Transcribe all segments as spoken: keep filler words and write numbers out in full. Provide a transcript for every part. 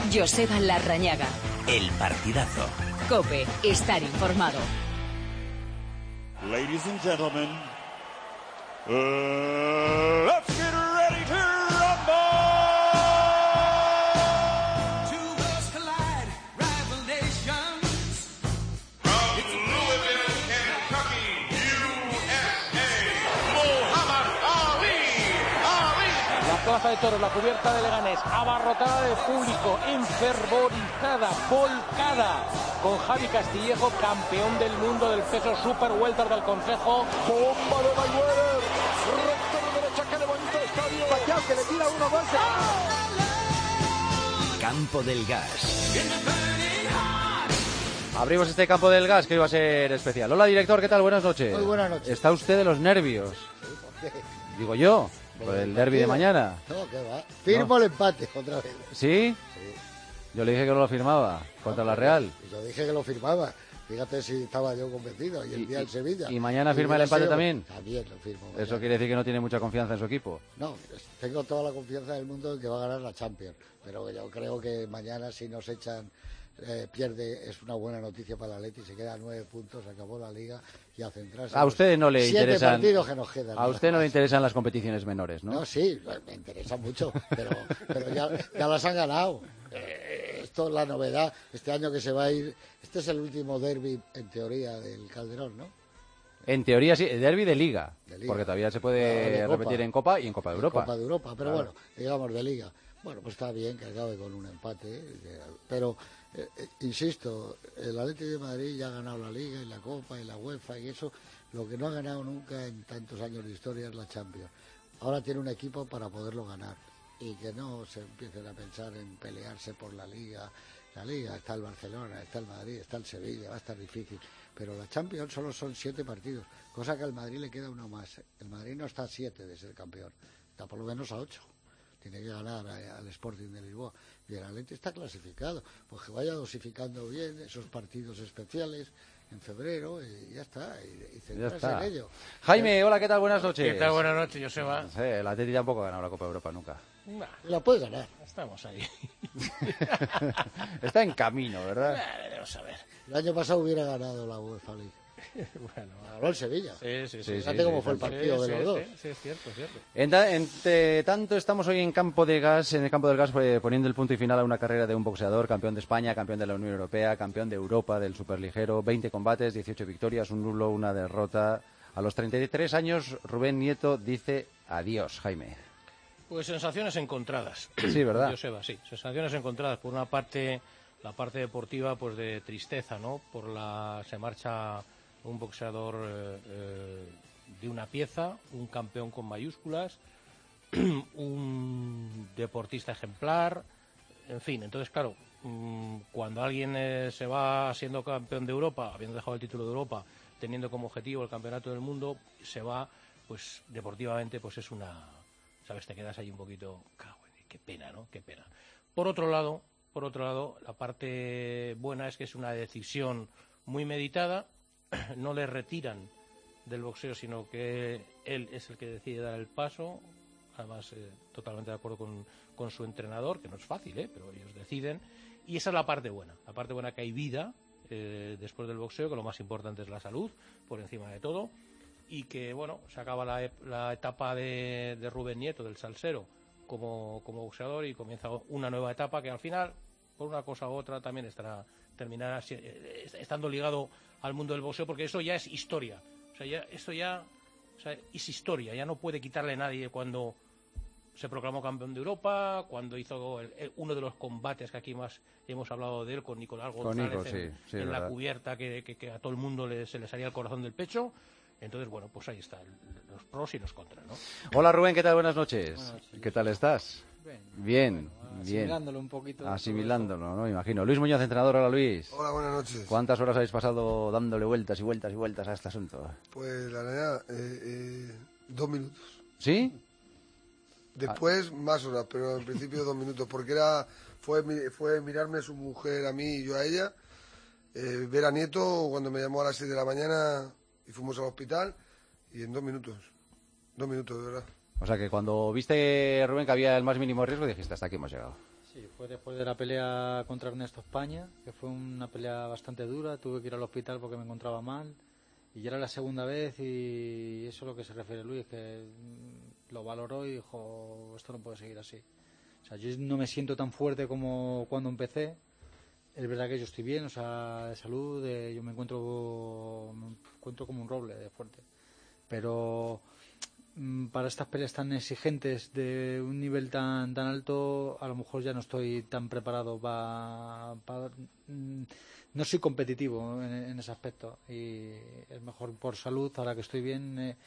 Joseba Larrañaga. El partidazo. COPE. Estar informado. Ladies and gentlemen, uh, let's get ready to rumble! Two worlds collide, rival nations. From Louisville, Kentucky, U S A, Muhammad Ali. Ali. La plaza de toros, la cubierta de Leganés, abarrotada de público, enfervorizada, volcada, con Javi Castillejo, campeón del mundo del peso super welter del Consejo. Bomba de Mayweather, recto de derecha, que le bonito estadio. Pacquiao, que le tira uno más. Campo del Gas. Abrimos este Campo del Gas que hoy va a ser especial. Hola, director, ¿qué tal? Buenas noches. Muy buenas noches. ¿Está usted de los nervios? Sí, ¿por qué? Digo yo, por el derbi de mañana. No, ¿qué va? Firmo no. El empate otra vez. ¿Sí? Sí. Yo le dije que no lo firmaba contra no, la Real. Yo dije que lo firmaba. Fíjate si estaba yo convencido. Y el y, día del Sevilla. ¿Y mañana firma el empate sido, también? También lo firmo. Mañana. Eso quiere decir que no tiene mucha confianza en su equipo. No, tengo toda la confianza del mundo en que va a ganar la Champions. Pero yo creo que mañana si nos echan, eh, pierde, es una buena noticia para el Atleti. Se queda a nueve puntos, acabó la Liga y a centrarse. A usted no le siete interesan. partidos que nos quedan. A usted no le interesan las competiciones menores, ¿no? No, sí, me interesa mucho, pero, pero ya, ya las han ganado. Eh, esto es la novedad. Este año que se va a ir, este es el último derbi en teoría del Calderón, ¿no? En teoría sí, el derbi de Liga, de Liga, porque todavía se puede no, repetir en Copa y en Copa de Europa. Copa de Europa, pero claro. Bueno, digamos de Liga. Bueno, pues está bien que acabe con un empate, pero eh, eh, insisto, el Atlético de Madrid ya ha ganado la Liga y la Copa y la UEFA y eso, lo que no ha ganado nunca en tantos años de historia es la Champions. Ahora tiene un equipo para poderlo ganar y que no se empiecen a pensar en pelearse por la Liga. La Liga, está el Barcelona, está el Madrid, está el Sevilla, va a estar difícil. Pero la Champions solo son siete partidos, cosa que al Madrid le queda uno más. El Madrid no está a siete de ser campeón, está por lo menos a ocho. Tiene que ganar al Sporting de Lisboa. Y el Atleti está clasificado, pues que vaya dosificando bien esos partidos especiales en febrero y ya está, y, y centrarse en ello. Jaime, hola, ¿qué tal? Buenas noches. ¿Qué tal? Buenas noches, Joseba. No sé, el Atleti tampoco ha ganado la Copa de Europa nunca. Nah, la puede ganar. Estamos ahí. Está en camino, ¿verdad? Vamos a ver. El año pasado hubiera ganado la UEFA League. Bueno, ganó el Sevilla. Sí, sí, sí. Fíjate sí, cómo sí, fue sí, el partido sí, de sí, los dos. Sí, sí, es cierto, es cierto. Entre tanto, estamos hoy en Campo de Gas, en el Campo del Gas, eh, poniendo el punto y final a una carrera de un boxeador, campeón de España, campeón de la Unión Europea, campeón de Europa del superligero, veinte combates, dieciocho victorias, un nulo, una derrota. A los treinta y tres años, Rubén Nieto dice adiós, Jaime. Pues sensaciones encontradas. Sí, ¿verdad? Joseba, sí, sensaciones encontradas. Por una parte, la parte deportiva, pues de tristeza, ¿no? Por la se marcha un boxeador eh, eh, de una pieza, un campeón con mayúsculas, un deportista ejemplar, en fin. Entonces, claro, mmm, cuando alguien eh, se va siendo campeón de Europa, habiendo dejado el título de Europa, teniendo como objetivo el campeonato del mundo, se va, pues deportivamente, pues es una, sabes, te quedas ahí un poquito, cago, qué pena, ¿no? Qué pena. Por otro lado, por otro lado, la parte buena es que es una decisión muy meditada. No le retiran del boxeo, sino que él es el que decide dar el paso. Además, eh, totalmente de acuerdo con, con su entrenador, que no es fácil, ¿eh? Pero ellos deciden. Y esa es la parte buena. La parte buena que hay vida eh, después del boxeo, que lo más importante es la salud, por encima de todo. Y que, bueno, se acaba la, la etapa de, de Rubén Nieto, del salsero, como, como boxeador, y comienza una nueva etapa que al final, por una cosa u otra, también estará terminará estando ligado al mundo del boxeo, porque eso ya es historia. O sea, ya, esto ya o sea, es historia, ya no puede quitarle nadie cuando se proclamó campeón de Europa, cuando hizo el, el, uno de los combates que aquí más hemos hablado de él con Nicolás González con Nico, en, sí, sí, en la verdad. cubierta, que, que, que a todo el mundo le, se le salía el corazón del pecho. Entonces, bueno, pues ahí están los pros y los contras, ¿no? Hola Rubén, ¿qué tal? Buenas noches. Buenas noches. ¿Qué tal estás? Bien, bien, bueno, bien. Asimilándolo un poquito. Asimilándolo, ¿no? Imagino. Luis Muñoz, entrenador. Hola Luis. Hola, buenas noches. ¿Cuántas horas habéis pasado dándole vueltas y vueltas y vueltas a este asunto? Pues la verdad, eh, eh, dos minutos. ¿Sí? Después más horas, pero en principio dos minutos, porque era fue fue mirarme su mujer a mí y yo a ella, eh, ver a Nieto cuando me llamó a las seis de la mañana y fuimos al hospital, y en dos minutos, dos minutos de verdad. O sea que cuando viste, Rubén, que había el más mínimo riesgo, dijiste, hasta aquí hemos llegado. Sí, fue después de la pelea contra Ernesto España, que fue una pelea bastante dura, tuve que ir al hospital porque me encontraba mal, y ya era la segunda vez, y eso es lo que se refiere Luis, que lo valoró y dijo, esto no puede seguir así. O sea, yo no me siento tan fuerte como cuando empecé, es verdad que yo estoy bien, o sea, de salud, de, yo me encuentro, me encuentro como un roble de fuerte, pero para estas peleas tan exigentes de un nivel tan tan alto a lo mejor ya no estoy tan preparado para pa, no soy competitivo en, en ese aspecto y es mejor por salud, ahora que estoy bien, eh,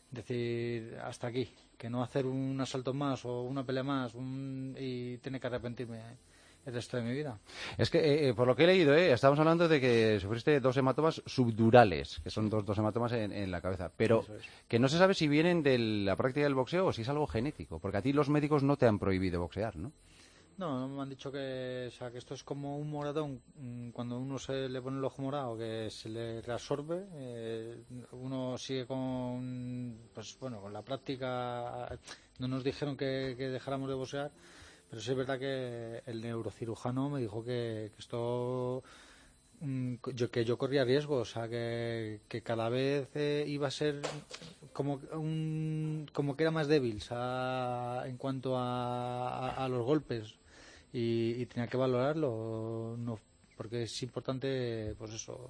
decir hasta aquí, que no hacer un asalto más o una pelea más un, y tener que arrepentirme el resto de mi vida. Es que, eh, por lo que he leído, eh, estábamos hablando de que sufriste dos hematomas subdurales, que son dos, dos hematomas en, en la cabeza, pero es. que no se sabe si vienen de la práctica del boxeo o si es algo genético, porque a ti los médicos no te han prohibido boxear, ¿no? No, me han dicho que, o sea, que esto es como un moratón, cuando uno se le pone el ojo morado, que se le reabsorbe, eh, uno sigue con, pues bueno, con la práctica, no nos dijeron que, que dejáramos de boxear, pero sí es verdad que el neurocirujano me dijo que, que esto, yo, que yo corría riesgo, o sea, que, que cada vez eh, iba a ser como un, como que era más débil, o sea, en cuanto a, a, a los golpes, y, y tenía que valorarlo, no, porque es importante, pues eso,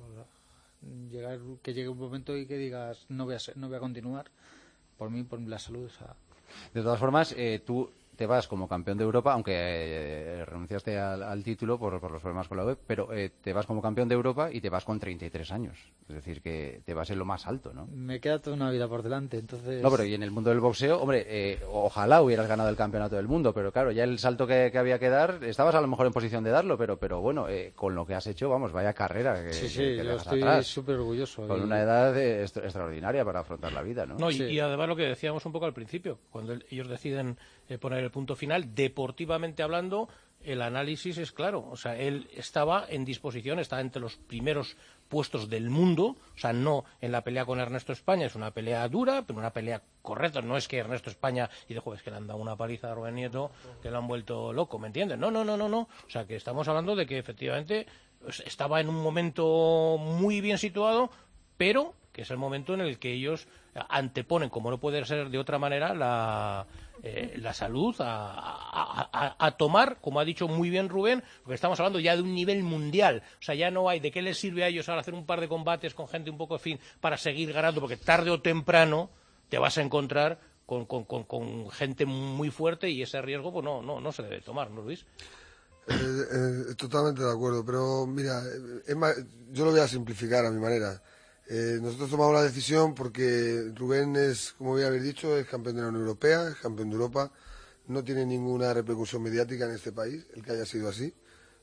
llegar, que llegue un momento y que digas no voy a ser, no voy a continuar por mí, por la salud, o sea. De todas formas, eh, tú te vas como campeón de Europa, aunque eh, renunciaste al, al título por, por los problemas con la U E P, pero eh, te vas como campeón de Europa y te vas con treinta y tres años. Es decir, que te vas en lo más alto, ¿no? Me queda toda una vida por delante, entonces... No, pero y en el mundo del boxeo, hombre, eh, ojalá hubieras ganado el campeonato del mundo, pero claro, ya el salto que, que había que dar, estabas a lo mejor en posición de darlo, pero pero bueno, eh, con lo que has hecho, vamos, vaya carrera que, sí, sí, que, que yo estoy súper orgulloso. Con y... una edad eh, extra, extraordinaria para afrontar la vida, ¿no? No, y, sí. y además lo que decíamos un poco al principio, cuando ellos deciden eh, poner el punto final, deportivamente hablando, el análisis es claro. O sea, él estaba en disposición, estaba entre los primeros puestos del mundo, o sea, no en la pelea con Ernesto España, es una pelea dura, pero una pelea correcta. No es que Ernesto España, y de jueves que le han dado una paliza a Rubén Nieto, que lo han vuelto loco, ¿me entiendes? No, no, no, no, no. O sea, que estamos hablando de que efectivamente pues, estaba en un momento muy bien situado, pero que es el momento en el que ellos anteponen, como no puede ser de otra manera, la, eh, la salud a, a, a, a tomar, como ha dicho muy bien Rubén, porque estamos hablando ya de un nivel mundial. O sea, ya no hay de qué les sirve a ellos ahora hacer un par de combates con gente un poco fin para seguir ganando, porque tarde o temprano te vas a encontrar con, con, con, con gente muy fuerte y ese riesgo pues no, no, no se debe tomar, ¿no, Luis? Eh, eh, totalmente de acuerdo, pero mira, es más, yo lo voy a simplificar a mi manera. Eh, nosotros tomamos la decisión porque Rubén es, como bien habéis dicho, es campeón de la Unión Europea, es campeón de Europa, no tiene ninguna repercusión mediática en este país, el que haya sido así.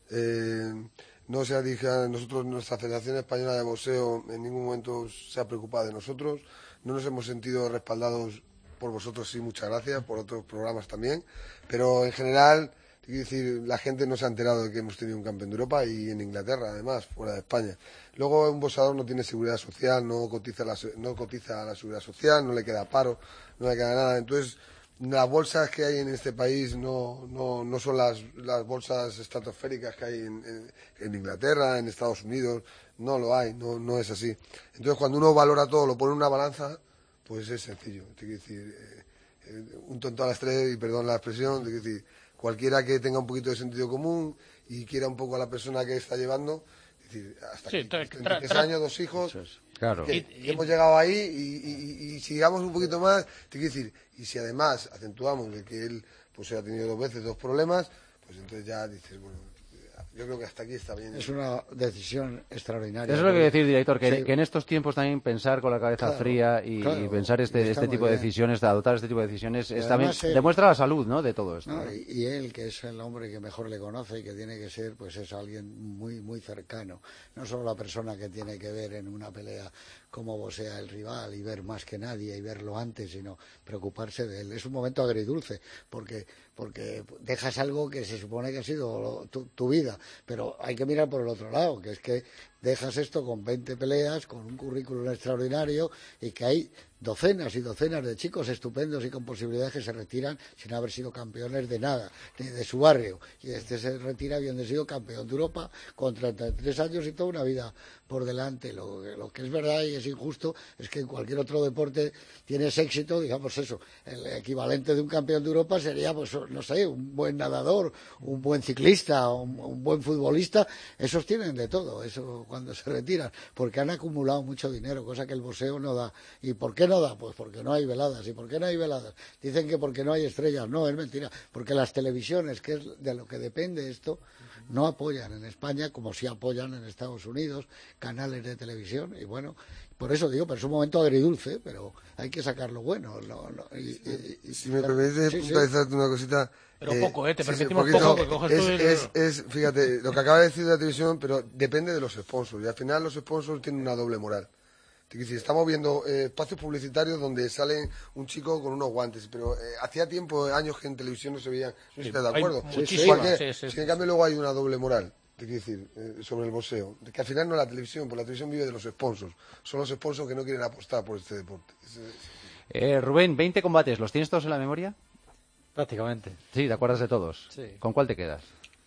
Eh, no se ha dicho, nosotros, nuestra Federación Española de Boxeo en ningún momento se ha preocupado de nosotros, no nos hemos sentido respaldados por vosotros, sí, muchas gracias, por otros programas también, pero en general... Quiero decir, la gente no se ha enterado de que hemos tenido un campeón de Europa y en Inglaterra, además, fuera de España. Luego, un boxeador no tiene seguridad social, no cotiza, la, no cotiza a la seguridad social, no le queda paro, no le queda nada. Entonces, las bolsas que hay en este país no, no, no son las, las bolsas estratosféricas que hay en, en, en Inglaterra, en Estados Unidos. No lo hay, no, no es así. Entonces, cuando uno valora todo, lo pone en una balanza, pues es sencillo. Quiero decir, eh, eh, un tonto a las tres, y perdón la expresión, quiero decir... Cualquiera que tenga un poquito de sentido común y quiera un poco a la persona que está llevando, es decir, hasta sí, aquí, tra treinta y tres años, dos hijos, claro. que, y, y, hemos llegado ahí y, y, y sigamos un poquito más, te quiero decir, y si además acentuamos de que él pues ha tenido dos veces dos problemas, pues entonces ya dices, bueno, yo creo que hasta aquí está bien. Es una decisión extraordinaria. Eso es lo que quiero decir, director, que, sí. que en estos tiempos también pensar con la cabeza claro, fría y, claro, y pensar este, este tipo de decisiones, de adoptar este tipo de decisiones, es también, él, demuestra la salud, ¿no?, de todo esto. No, ¿no? Y, y él, que es el hombre que mejor le conoce y que tiene que ser, pues es alguien muy, muy cercano. No solo la persona que tiene que ver en una pelea cómo boxea el rival y ver más que nadie y verlo antes, sino preocuparse de él. Es un momento agridulce, porque porque dejas algo que se supone que ha sido tu, tu vida, pero hay que mirar por el otro lado, que es que dejas esto con veinte peleas, con un currículum extraordinario, y que hay docenas y docenas de chicos estupendos y con posibilidades que se retiran sin haber sido campeones de nada, ni de su barrio. Y este se retira habiendo sido campeón de Europa con treinta y tres años y toda una vida por delante. Lo, lo que es verdad y es injusto es que en cualquier otro deporte tienes éxito, digamos eso, el equivalente de un campeón de Europa sería, pues no sé, un buen nadador, un buen ciclista, un, un buen futbolista. Esos tienen de todo, eso cuando se retiran, porque han acumulado mucho dinero, cosa que el boxeo no da. ¿Y por qué no da? Pues porque no hay veladas. ¿Y por qué no hay veladas? Dicen que porque no hay estrellas. No, es mentira. Porque las televisiones, que es de lo que depende esto, no apoyan en España como sí apoyan en Estados Unidos, canales de televisión. Y bueno, por eso digo, pero es un momento agridulce, pero hay que sacar lo bueno. No, no, y, y, y, si me permites sí, sí. puntualizarte una cosita. Pero eh, poco, ¿eh? Te sí, permitimos sí, poco, poquito, que coges es, todo el... es, es, fíjate, lo que acaba de decir de la televisión, pero depende de los sponsors. Y al final los sponsors tienen una doble moral. Es decir, estamos viendo eh, espacios publicitarios donde sale un chico con unos guantes, pero eh, hacía tiempo, años que en televisión no se veían. No sé si estás de acuerdo. Sí, sí, sí, sí, sí, sí, en cambio luego hay una doble moral. Te quiero decir, eh, sobre el boxeo, de que al final no es la televisión, porque la televisión vive de los sponsors. Son los sponsors que no quieren apostar por este deporte. Ese, ese. Eh, Rubén, veinte combates, ¿los tienes todos en la memoria? Prácticamente. Sí, ¿te acuerdas de todos? Sí. ¿Con cuál te quedas?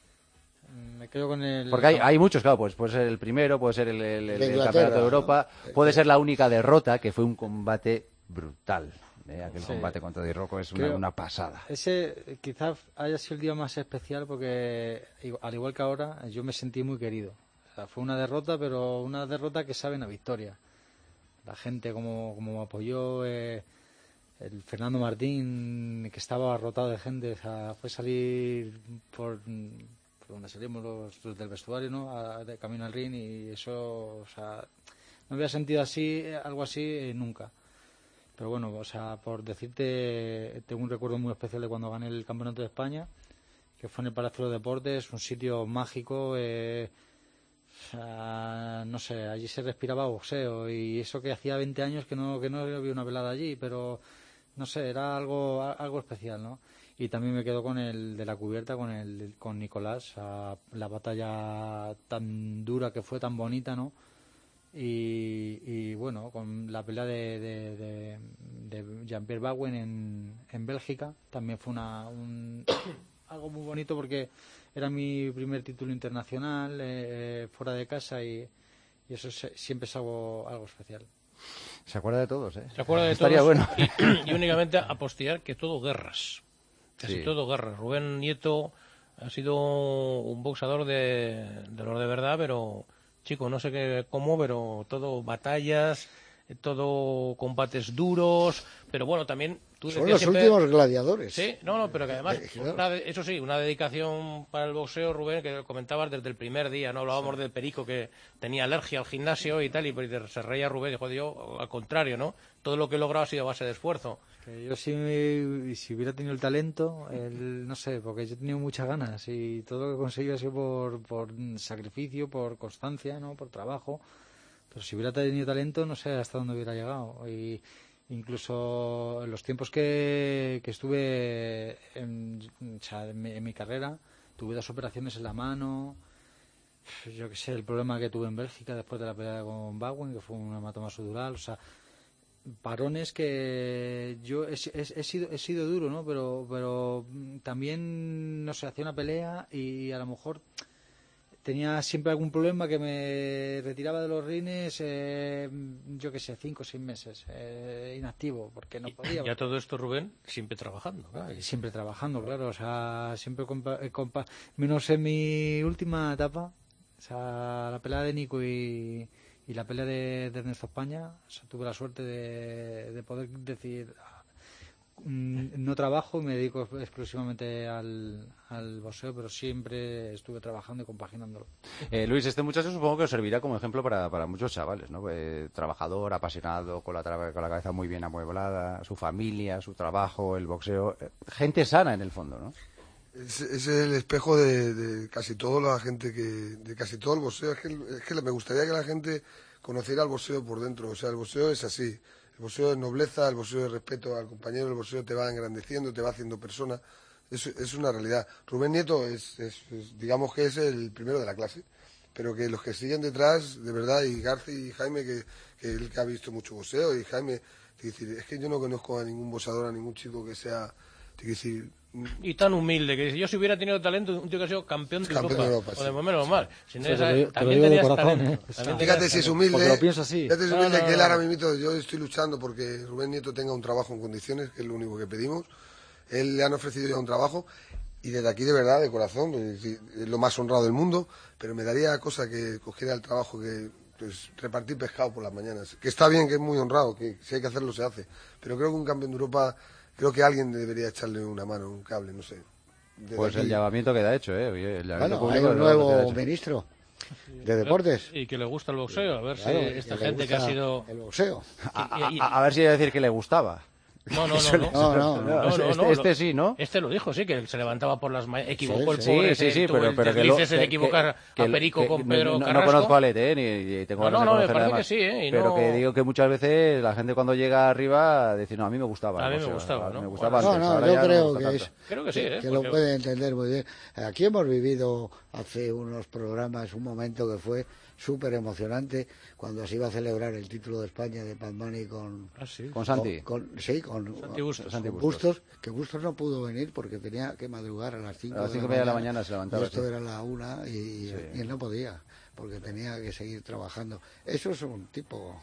Me quedo con el... Porque hay, hay muchos, claro, pues puede ser el primero, puede ser el, el, el, el Inglaterra, Campeonato de Europa, ¿no? puede ser la única derrota, que fue un combate brutal. ¿eh? Aquel Sí. combate contra Di Rocco es una, Creo- una pasada. Ese quizás haya sido el día más especial porque, igu- al igual que ahora, yo me sentí muy querido. O sea, fue una derrota, pero una derrota que sabe a victoria. La gente como, como me apoyó, eh, el Fernando Martín, que estaba abarrotado de gente, o sea, fue salir por, por donde salimos los, los del vestuario, ¿no? A- de camino al ring, y eso, o sea, no había sentido así, algo así eh, nunca. Pero bueno, o sea, por decirte, tengo un recuerdo muy especial de cuando gané el Campeonato de España, que fue en el Palacio de los Deportes, un sitio mágico, eh, o sea, no sé, allí se respiraba boxeo, y eso que hacía veinte años que no que no había una velada allí, pero no sé, era algo algo especial, ¿no? Y también me quedo con el de la cubierta, con el con Nicolás, a la batalla tan dura que fue, tan bonita, ¿no? Y, y bueno, con la pelea de, de, de, de Jean-Pierre Bauen en, en Bélgica también fue una, un, algo muy bonito porque era mi primer título internacional eh, fuera de casa, y, y eso se, siempre es algo, algo especial. Se acuerda de todos, ¿eh? Se acuerda de Estaría todos, bueno. y, y únicamente apostillar que todo guerras. Casi Sí. todo guerras. Rubén Nieto ha sido un boxeador de, de los de verdad, pero chico, no sé qué cómo, pero todo batallas, eh, todo combates duros, pero bueno, también tú Son decías los siempre- últimos gladiadores. Sí, no, no, pero que además, Eh, claro. una de- eso sí, una dedicación para el boxeo, Rubén, que comentabas desde el primer día, ¿no? Hablábamos del Perico que tenía alergia al gimnasio y tal, y pues se reía Rubén, dijo, yo, al contrario, ¿no? Todo lo que he logrado ha sido a base de esfuerzo. Que yo si, si hubiera tenido el talento, el, no sé, porque yo he tenido muchas ganas, y todo lo que he conseguido ha sido por, por sacrificio, por constancia, ¿no? Por trabajo. Pero si hubiera tenido talento, no sé hasta dónde hubiera llegado. Y incluso en los tiempos que, que estuve en, o sea, en, mi, en mi carrera, tuve dos operaciones en la mano. Yo qué sé, el problema que tuve en Bélgica después de la pelea con Bauen, que fue un hematoma sudural, o sea, parones que yo he, he, he sido he sido duro, ¿no? Pero pero también, no sé, hacía una pelea y a lo mejor tenía siempre algún problema que me retiraba de los rines, eh, yo qué sé, cinco o seis meses eh, inactivo, porque no podía. Y a todo esto, Rubén, siempre trabajando. Claro. Y siempre trabajando, claro, o sea, siempre compa compa menos en mi última etapa, o sea, la pelea de Nico y y la pelea de, de Ernesto España, o sea, tuve la suerte de, de poder decir, mm, no trabajo y me dedico exclusivamente al, al boxeo, pero siempre estuve trabajando y compaginándolo. Eh, Luis, este muchacho supongo que os servirá como ejemplo para, para muchos chavales, ¿no? Eh, trabajador, apasionado, con la, tra- con la cabeza muy bien amueblada, su familia, su trabajo, el boxeo. Eh, gente sana en el fondo, ¿no? Es, es el espejo de, de casi toda la gente que, de casi todo el boxeo. Es que, es que me gustaría que la gente conociera el boxeo por dentro. O sea, el boxeo es así. El boxeo es nobleza, el boxeo es respeto al compañero, el boxeo te va engrandeciendo, te va haciendo persona. Es, es una realidad. Rubén Nieto es, es, es, digamos que es el primero de la clase. pero que los que siguen detrás, de verdad, y Garci y Jaime, que, que él que ha visto mucho boxeo, y Jaime, te decir, es que yo no conozco a ningún boxeador, a ningún chico que sea, te decir... Y tan humilde, que yo si hubiera tenido talento, un tío que ha sido campeón de Campeón Europa, de Europa, o sí. de menos mal. Si no, Sí, esa- te lo digo- te lo también digo de tenías corazón, talento. ¿eh? También Fíjate tenías Fíjate si es talento. humilde. Porque lo pienso así. Fíjate si es No, humilde no, que él no. ahora mismo, yo estoy luchando porque Rubén Nieto tenga un trabajo en condiciones, que es lo único que pedimos. Él le han ofrecido ya un trabajo y desde aquí de verdad, de corazón, es decir, es lo más honrado del mundo, pero me daría cosa que cogiera el trabajo que pues, repartir pescado por las mañanas. Que está bien, que es muy honrado, que si hay que hacerlo se hace. Pero creo que un campeón de Europa, creo que alguien debería echarle una mano, un cable, no sé. Desde Pues el aquí. llamamiento queda hecho, ¿eh? Oye, el llamamiento Bueno, hay público un queda nuevo hecho. ministro de deportes. Y que le gusta el boxeo, a ver Claro, si que esta le gente que ha gusta sido... el boxeo. A, a- a ver si iba a decir que le gustaba. No, no, Eso no, le- no. No, no, no. No, no, este, no, este lo- sí, ¿no? Este lo dijo, sí, que se levantaba por las mañanas. Equivocó Sí, el sí, pobre. Sí, sí, sí, tuvo pero, el pero que desliz lo, ese de que- equivocar que- a que- Perico que- con no- Pedro no, no Carrasco. conozco a Lete, ¿eh? Ni, ni tengo No, ganas no, de me conocerle parece además. que sí, ¿eh? Y Pero no- que digo que muchas veces la gente cuando llega arriba dice, no, a mí me gustaba. A el mí me boxeo, gustaba, me ¿no? gustaba No, antes, no, ahora yo ya no me creo gusta que tanto. es Creo que sí, ¿eh? que lo Porque- puede entender muy bien. Aquí hemos vivido hace unos programas un momento que fue súper emocionante cuando se iba a celebrar el título de España de Paz Money con, Ah, sí. Con Santi. con, con- sí, con, Santi Bustos. Santi con Bustos. Bustos, que Bustos no pudo venir porque tenía que madrugar a las cinco A las cinco y media de la mañana se levantaba, y esto sí. era la una y, Sí. y él no podía porque tenía que seguir trabajando. Eso es un tipo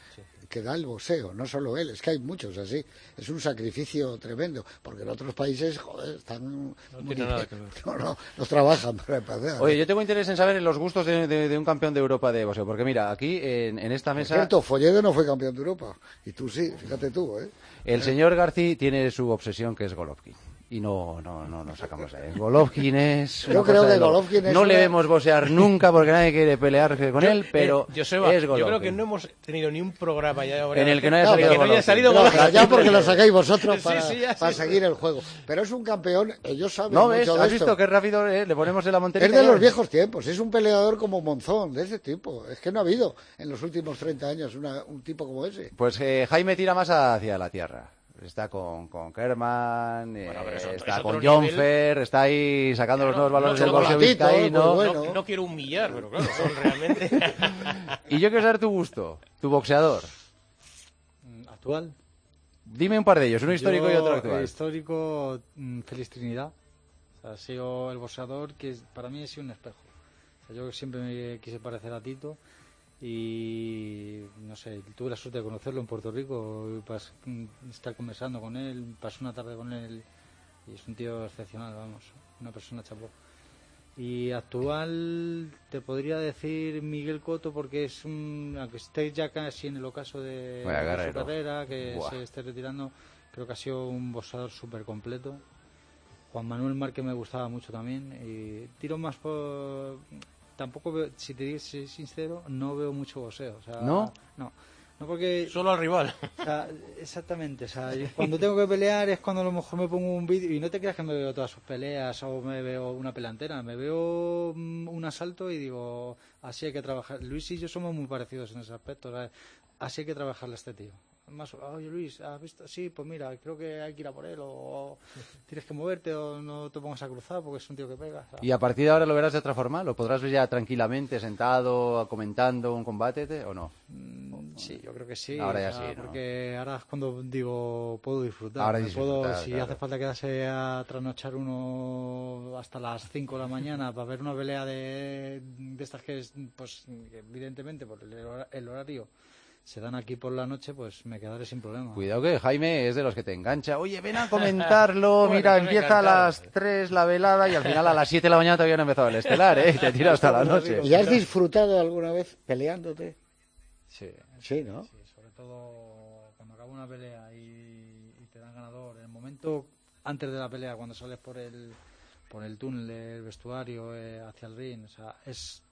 que da el boxeo, no solo él, es que hay muchos así. Es un sacrificio tremendo, porque en otros países, joder, están... No muy tiene nada bien. que ver. No, no, no trabajan para empezar. Oye, yo tengo interés en saber los gustos de, de- de un campeón de Europa de boxeo, porque mira, aquí en, en esta Por mesa cierto, Folledo no fue campeón de Europa, y tú sí, fíjate tú, ¿eh? el señor Garci tiene su obsesión que es Golovkin. Y no, no, no nos sacamos de ahí. Golovkin es. Yo una creo cosa que de loco. Golovkin es No le una- vemos boxear nunca porque nadie quiere pelear con él, pero Eh, Joseba, es yo Golovkin. creo que no hemos tenido ni un programa ya ahora En el que no haya No, salido que no haya Golovkin. salido No, Golovkin. pero ya porque lo sacáis vosotros Sí, para, sí, ya, sí. para seguir el juego. Pero es un campeón, ellos saben ¿No ves? mucho de ¿Has esto. visto qué rápido eh? le ponemos en la montería? Es de los viejos tiempos, es un peleador como Monzón, de ese tipo. Es que no ha habido en los últimos treinta años una- un tipo como ese. Pues eh, Jaime tira más hacia la tierra. Está con, con Kerman, eh, Bueno, pero eso- está es con otro John nivel. Fer, está ahí sacando los Claro, nuevos valores no, del no, boxeo Chocolatito, vizcaíno. pues No, bueno. no quiero humillar, pero claro, son realmente... Y yo quiero saber tu gusto, tu boxeador. ¿Actual? Dime un par de ellos, uno histórico Yo, y otro actual. eh, Histórico, mm, Félix Trinidad. O sea, ha sido el boxeador que es- para mí ha sido un espejo. O sea, yo siempre me quise parecer a Tito y no sé, tuve la suerte de conocerlo en Puerto Rico, y pas- mm, estar conversando con él, pasé una tarde con él y es un tío excepcional, vamos, una persona chapó. Y actual te podría decir Miguel Cotto porque es un, aunque esté ya casi en el ocaso de, Vaya de su guerrero. carrera, que Buah. se esté retirando, creo que ha sido un boxeador súper completo. Juan Manuel Márquez me gustaba mucho también y tiro más por... Tampoco veo, si te digo soy sincero, no veo mucho boxeo. O sea, ¿No? No, no porque... Solo al rival. O sea, exactamente, o sea, yo cuando tengo que pelear es cuando a lo mejor me pongo un vídeo y no te creas que me veo todas sus peleas o me veo una pelea entera, me veo mm, un asalto y digo, así hay que trabajar. Luis y yo somos muy parecidos en ese aspecto, ¿sabes? Así hay que trabajarle a este tío. Más, oye Luis, ¿has visto? Sí, pues mira, creo que hay que ir a por él o tienes que moverte o no te pongas a cruzar porque es un tío que pega. ¿sabes? ¿Y a partir de ahora lo verás de otra forma? ¿Lo podrás ver ya tranquilamente, sentado, comentando un combate te- o no? Mm, Sí, yo creo que sí. Ahora ya o sea, sí, ¿no? Porque ahora es cuando digo, puedo disfrutar. Ahora me sí puedo, disfrutar, si claro. hace falta quedarse a trasnochar uno hasta las cinco de la mañana para ver una pelea de, de estas que es, pues, evidentemente, por el, hora- el horario se dan aquí por la noche, pues me quedaré sin problema. Cuidado que Jaime es de los que te engancha. Oye, ven a comentarlo. Bueno, Mira, estoy empieza a encantado. las tres la velada y al final a las siete de la mañana todavía no ha empezado el estelar, ¿eh? Y te tira hasta la noche. ¿Y has disfrutado alguna vez peleándote? Sí, Sí, ¿no? sí, sobre todo cuando acaba una pelea y, y te dan ganador. En el momento antes de la pelea, cuando sales por el por el túnel del vestuario eh, hacia el ring, o sea, es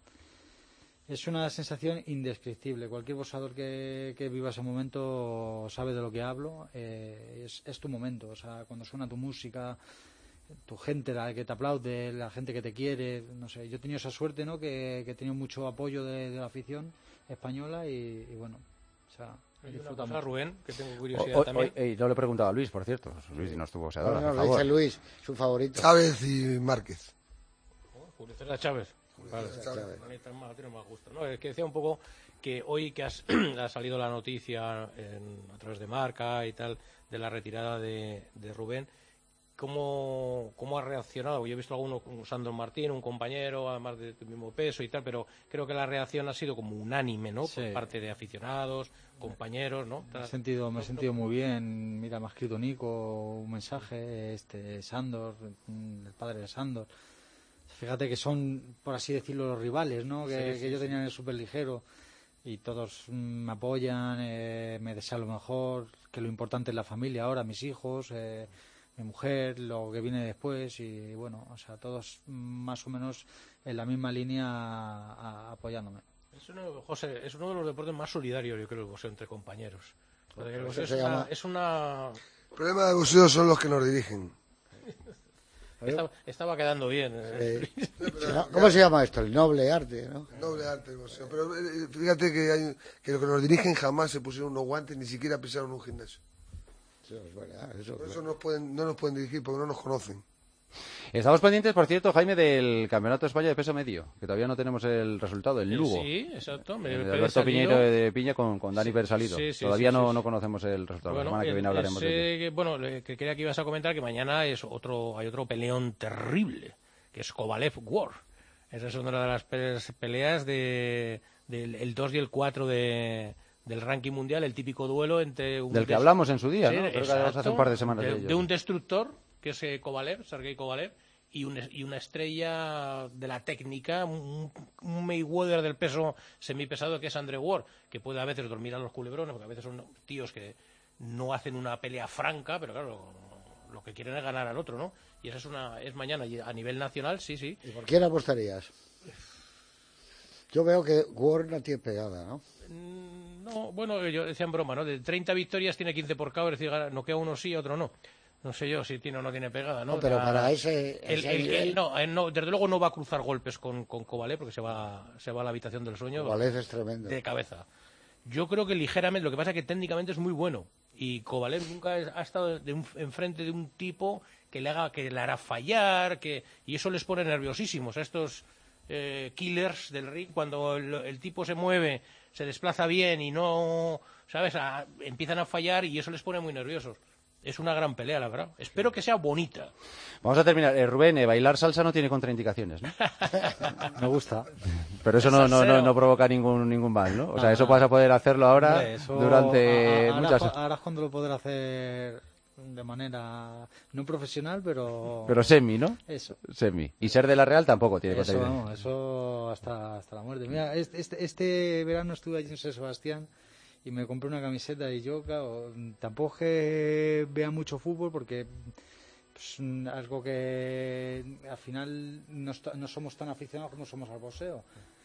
es una sensación indescriptible. Cualquier boxeador que, que viva ese momento sabe de lo que hablo. eh, es, es tu momento, o sea, cuando suena tu música, tu gente, la que te aplaude, la gente que te quiere, no sé. Yo he tenido esa suerte, ¿no? Que, que he tenido mucho apoyo de, de la afición española y, y bueno, o sea, he Hay una disfrutado cosa, mucho. Rubén, que tengo O- curiosidad o- también. ey, no le he preguntado a Luis, por cierto. Luis no estuvo boxeador, No, no, por lo favor. dice Luis, su favorito. Chávez y Márquez. Julio César Chávez. Vale, manitas más, tiene más gusto. No, es que decía un poco que hoy que has, ha salido la noticia en, a través de Marca y tal de la retirada de, de Rubén, ¿cómo, ¿cómo ha reaccionado? Yo he visto a alguno, un Sandro Martín, un compañero, además de tu mismo peso y tal, pero creo que la reacción ha sido como unánime, ¿no? Sí. Por parte de aficionados, compañeros, ¿no? Me he sentido, me he sentido muy bien. Mira, me ha escrito Nico un mensaje, este Sandor, el padre de Sandor. Fíjate que son, por así decirlo, los rivales, ¿no? Que, sí, sí, que yo sí. tenía en el superligero y todos me apoyan, eh, me desean lo mejor, que lo importante es la familia ahora, mis hijos, eh, mi mujer, lo que viene después y bueno, o sea, todos más o menos en la misma línea a, a, apoyándome. Es uno, José, es uno de los deportes más solidarios, yo creo, el boxeo entre compañeros. Porque el boxeo es, una, es una... El problema del boxeo son los que nos dirigen. Estaba, estaba quedando bien. Eh, ¿Cómo se llama esto? El noble arte, ¿no? El noble arte del boxeo. Pero eh, fíjate que, hay, que los que nos dirigen jamás se pusieron unos guantes, ni siquiera pisaron un gimnasio. Eso es verdad. Eso, por eso nos pueden, no nos pueden dirigir, porque no nos conocen. Estamos pendientes, por cierto, Jaime, del Campeonato de España de peso medio, que todavía no tenemos el resultado, el Lugo. Sí, exacto. El de Alberto Piñeiro de Piña con, con Dani sí, Pérez Salido. Sí, sí, todavía sí, no, sí. no conocemos el resultado. Bueno, la semana que viene hablaremos ese, de ello. Bueno, que creía que ibas a comentar que mañana es otro, hay otro peleón terrible, que es Kovalev War. Esa es una de las peleas de, del el dos y el cuatro de... del ranking mundial, el típico duelo entre un del que des... hablamos en su día, sí, ¿no? Creo exacto, que hace un par de semanas de, de, ello. De un destructor, que es eh, Kovalev, Sergei Kovalev, y, un, y una estrella de la técnica, un, un Mayweather del peso semipesado que es Andre Ward, que puede a veces dormir a los culebrones, porque a veces son tíos que no hacen una pelea franca, pero claro, lo, lo que quieren es ganar al otro, ¿no? Y esa es una es mañana, y a nivel nacional, sí, sí. ¿Y por quién apostarías? Yo veo que Ward no tiene pegada, ¿no? No, bueno, yo decía en broma, ¿no? De treinta victorias tiene quince por K O, es decir, no queda uno sí, otro no. No sé yo si tiene o no tiene pegada, ¿no? No, pero la, para ese... El, ese el, nivel... el, no, el, no, desde luego no va a cruzar golpes con, con Kovalev, porque se va, se va a la habitación del sueño. Kovalev es tremendo. De cabeza. Yo creo que ligeramente, lo que pasa es que técnicamente es muy bueno. Y Kovalev nunca ha estado de un, enfrente de un tipo que le haga, que le hará fallar, que y eso les pone nerviosísimos a estos eh, killers del ring. Cuando el, el tipo se mueve, se desplaza bien y no, ¿sabes? A, empiezan a fallar y eso les pone muy nerviosos. Es una gran pelea, la verdad. Espero que sea bonita. Vamos a terminar. Eh, Rubén, eh, bailar salsa no tiene contraindicaciones, ¿no? Me gusta. Pero eso no, no, no, no provoca ningún ningún mal, ¿no? O sea, eso vas a poder hacerlo ahora. Hombre, eso, durante a, a, muchas... Ahora es cuando lo podré hacer de manera no profesional, pero... Pero semi, ¿no? Eso. Semi. Y ser de la Real tampoco tiene eso, contraindicaciones. Eso hasta, hasta la muerte. Mira, este, este, este verano estuve allí en San Sebastián y me compré una camiseta y yo, claro, tampoco que vea mucho fútbol porque pues, algo que al final no, no somos tan aficionados como somos al boxeo.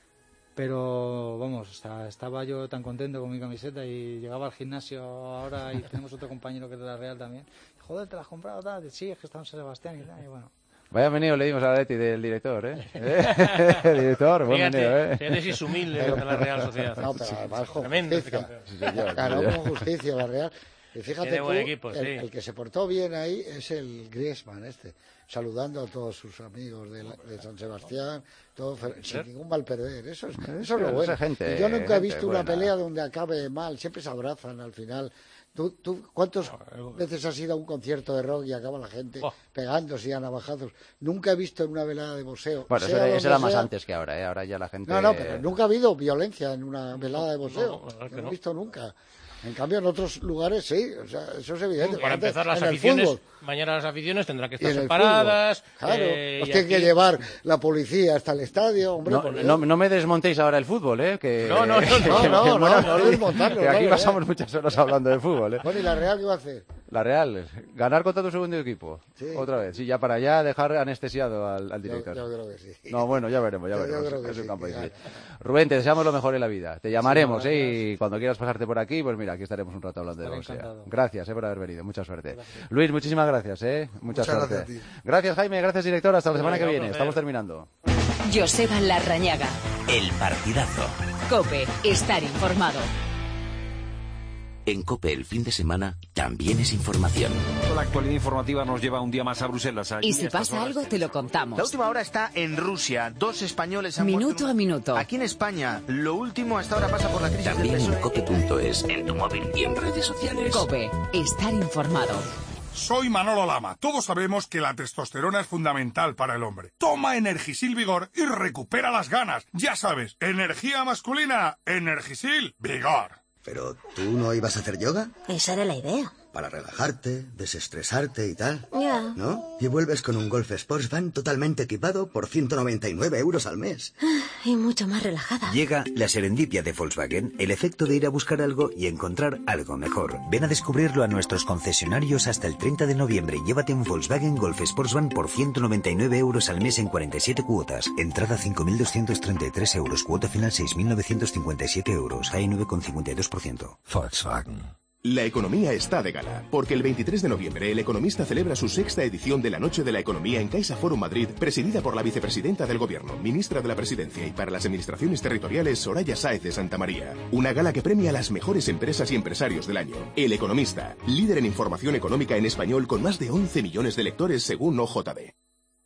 Pero vamos, está, estaba yo tan contento con mi camiseta y llegaba al gimnasio ahora y tenemos otro compañero que es de la Real también. Joder, ¿te la has comprado? Tal? Sí, es que está en San Sebastián y tal, y bueno. Vaya venido le dimos a la Leti del director, ¿eh? ¿Eh? Director, buen fíjate, venido, ¿eh? Fíjate si es humilde de la Real Sociedad. No, pero además con tremendo justicia. este campeón. Sí, señor, Ganó sí, con justicia la Real. Y fíjate Tiene tú, buen equipo, el, sí. el que se portó bien ahí es el Griezmann este, saludando a todos sus amigos de, la, de San Sebastián, todo sin ningún mal perder. Eso es, eso es lo bueno. Gente, y yo nunca he gente visto buena. una pelea donde acabe mal, siempre se abrazan al final. ¿Tú, tú cuántas veces has ido a un concierto de rock y acaba la gente oh. pegándose a navajazos? Nunca he visto en una velada de boxeo. Bueno, eso, eso era más sea... antes que ahora, ¿eh? Ahora ya la gente... No, no, pero nunca ha habido violencia en una velada de boxeo. No, no, no, no he no. visto nunca. En cambio, en otros lugares sí, o sea, eso es evidente. Para Antes, empezar, las en aficiones, el mañana las aficiones tendrán que y estar en el separadas. fútbol. Claro, eh, os y tiene aquí- que llevar la policía hasta el estadio, hombre. No, por Dios. no, no me desmontéis ahora el fútbol, ¿eh? Que, No, no, no, que- no, que- no, que no, mola- no desmontarlo, que aquí vale, pasamos vale. muchas horas hablando de fútbol, ¿eh? Bueno, ¿y la Real qué va a hacer? La Real, ganar contra tu segundo equipo. Sí. Otra vez. Sí, ya para ya dejar anestesiado al, al Yo, director. yo creo que sí. No, bueno, ya veremos, ya Yo- yo veremos. creo que Es un sí, campo que difícil. gana. Rubén, te deseamos lo mejor en la vida. Te llamaremos, Sí, ¿eh? Y cuando quieras pasarte por aquí, pues mira, aquí estaremos un rato hablando de Estaré boxeo. encantado. Gracias, eh, por haber venido. Mucha suerte. Luis, muchísimas gracias, ¿eh? Mucha Muchas suerte. gracias a ti. Gracias, Jaime. Gracias, director. Hasta la semana que Venga, un viene. placer. Estamos terminando. Joseba Larrañaga. El partidazo. COPE. Estar informado. En COPE el fin de semana también es información. La actualidad informativa nos lleva un día más a Bruselas. Allí, Y si pasa algo, te lo contamos. La última hora está en Rusia. Dos españoles han Minuto muerto. a minuto. Aquí en España, lo último hasta ahora pasa por la crisis También del P S O E. en cope punto es, en tu móvil y en redes sociales. COPE, estar informado. Soy Manolo Lama. Todos sabemos que la testosterona es fundamental para el hombre. Toma Energisil Vigor y recupera las ganas. Ya sabes, energía masculina, Energisil Vigor. Pero tú no ibas a hacer yoga Esa era la idea. para relajarte, desestresarte y tal, Ya. ¿no? Y vuelves con un Golf Sports Van totalmente equipado por ciento noventa y nueve euros al mes. Y mucho más relajada. Llega la serendipia de Volkswagen, el efecto de ir a buscar algo y encontrar algo mejor. Ven a descubrirlo a nuestros concesionarios hasta el treinta de noviembre. Llévate un Volkswagen Golf Sports Van por ciento noventa y nueve euros al mes en cuarenta y siete cuotas. Entrada cinco mil doscientos treinta y tres euros. Cuota final seis mil novecientos cincuenta y siete euros. A I nueve coma cincuenta y dos por ciento. Volkswagen. La economía está de gala, porque el veintitrés de noviembre El Economista celebra su sexta edición de la Noche de la Economía en Caixa Forum Madrid, presidida por la vicepresidenta del Gobierno, ministra de la Presidencia y para las administraciones territoriales, Soraya Sáez de Santa María. Una gala que premia a las mejores empresas y empresarios del año. El Economista, líder en información económica en español con más de once millones de lectores según O J D.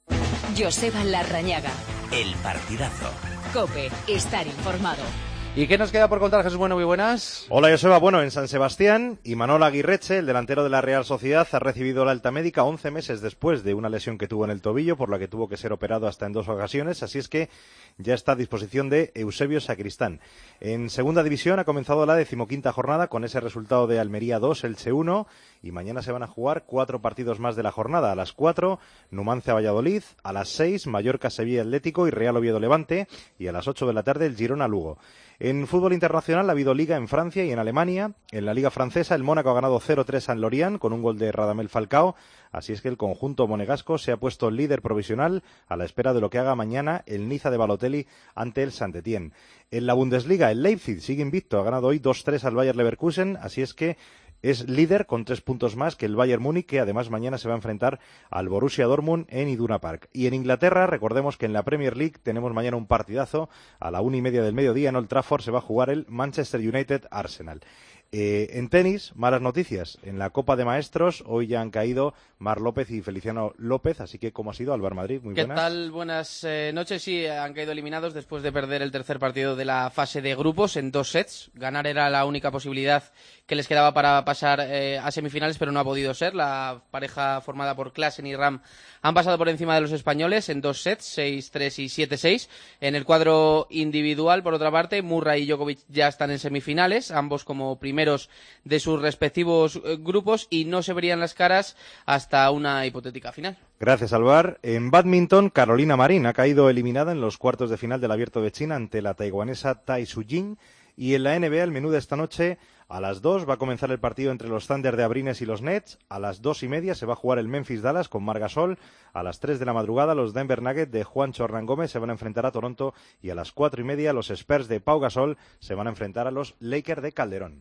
Joseba Larrañaga. El partidazo. COPE, estar informado. ¿Y qué nos queda por contar, Jesús Bueno? Muy buenas. Hola, Joseba. Bueno, en San Sebastián, Imanol Aguirreche, el delantero de la Real Sociedad, ha recibido la alta médica once meses después de una lesión que tuvo en el tobillo, por la que tuvo que ser operado hasta en dos ocasiones, así es que ya está a disposición de Eusebio Sacristán. En segunda división ha comenzado la decimoquinta jornada con ese resultado de Almería dos, Elche uno, y mañana se van a jugar cuatro partidos más de la jornada. A las cuatro, Numancia Valladolid, a las seis, Mallorca Sevilla Atlético y Real Oviedo Levante, y a las ocho de la tarde el Girona Lugo. En fútbol internacional ha habido liga en Francia y en Alemania. En la liga francesa el Mónaco ha ganado cero tres a Lorient con un gol de Radamel Falcao. Así es que el conjunto monegasco se ha puesto líder provisional a la espera de lo que haga mañana el Niza de Balotelli ante el Saint-Étienne. En la Bundesliga el Leipzig sigue invicto, ha ganado hoy dos tres al Bayer Leverkusen, así es que es líder con tres puntos más que el Bayern Múnich, que además mañana se va a enfrentar al Borussia Dortmund en Iduna Park. Y en Inglaterra, recordemos que en la Premier League tenemos mañana un partidazo. A la una y media del mediodía en Old Trafford se va a jugar el Manchester United-Arsenal. Eh, en tenis, malas noticias. En la Copa de Maestros hoy ya han caído Mar López y Feliciano López, así que ¿cómo ha sido, Álvaro Madrid? Muy ¿Qué buenas. tal? Buenas eh, noches. Sí, han caído eliminados después de perder el tercer partido de la fase de grupos en dos sets. Ganar era la única posibilidad que les quedaba para pasar eh, a semifinales, pero no ha podido ser. La pareja formada por Klaasen y Ram han pasado por encima de los españoles en dos sets, seis tres y siete seis. En el cuadro individual, por otra parte, Murray y Djokovic ya están en semifinales, ambos como primeros de sus respectivos eh, grupos, y no se verían las caras hasta una hipotética final. Gracias, Alvar. En bádminton, Carolina Marín ha caído eliminada en los cuartos de final del Abierto de China ante la taiwanesa Tai Tzu-Ying. Y en la N B A, el menú de esta noche, a las dos va a comenzar el partido entre los Thunder de Abrines y los Nets. A las dos y media se va a jugar el Memphis Dallas con Marc Gasol. A las tres de la madrugada, los Denver Nuggets de Juancho Hernán Gómez se van a enfrentar a Toronto. Y a las cuatro y media, los Spurs de Pau Gasol se van a enfrentar a los Lakers de Calderón.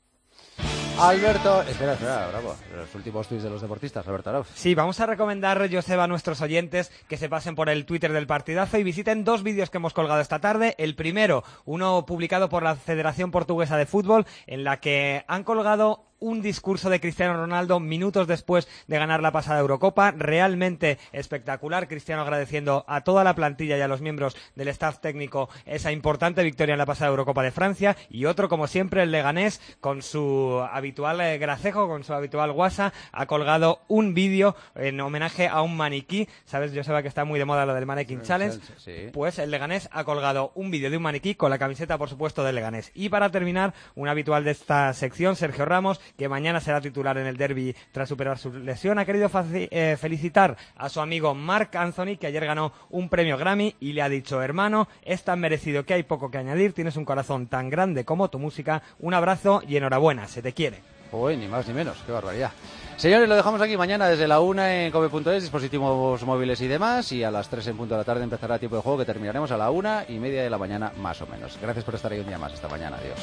Alberto, espera, espera, bravo. Los últimos tweets de los deportistas, Alberto Arauz. Sí, vamos a recomendar, Joseba, a nuestros oyentes que se pasen por el Twitter del partidazo y visiten dos vídeos que hemos colgado esta tarde. El primero, uno publicado por la Federación Portuguesa de Fútbol, en la que han colgado un discurso de Cristiano Ronaldo minutos después de ganar la pasada Eurocopa, realmente espectacular. Cristiano agradeciendo a toda la plantilla y a los miembros del staff técnico esa importante victoria en la pasada Eurocopa de Francia. Y otro, como siempre, el Leganés, con su habitual eh, gracejo, con su habitual guasa, ha colgado un vídeo en homenaje a un maniquí. Sabes, Joseba, que está muy de moda lo del Mannequin Challenge. Sí. Pues el Leganés ha colgado un vídeo de un maniquí con la camiseta, por supuesto, del Leganés. Y para terminar, un habitual de esta sección, Sergio Ramos, que mañana será titular en el derbi tras superar su lesión, ha querido eh, felicitar a su amigo Marc Anthony, que ayer ganó un premio Grammy, y le ha dicho: hermano, es tan merecido que hay poco que añadir, tienes un corazón tan grande como tu música, un abrazo y enhorabuena, se te quiere. Uy, ni más ni menos, qué barbaridad. Señores, lo dejamos aquí mañana desde la una en cope punto es, dispositivos móviles y demás, y a las tres en punto de la tarde empezará tiempo de juego, que terminaremos a la una y media de la mañana más o menos. Gracias por estar ahí un día más. Esta mañana, adiós.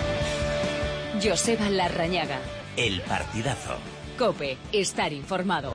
Joseba Larrañaga. El partidazo. COPE, estar informado.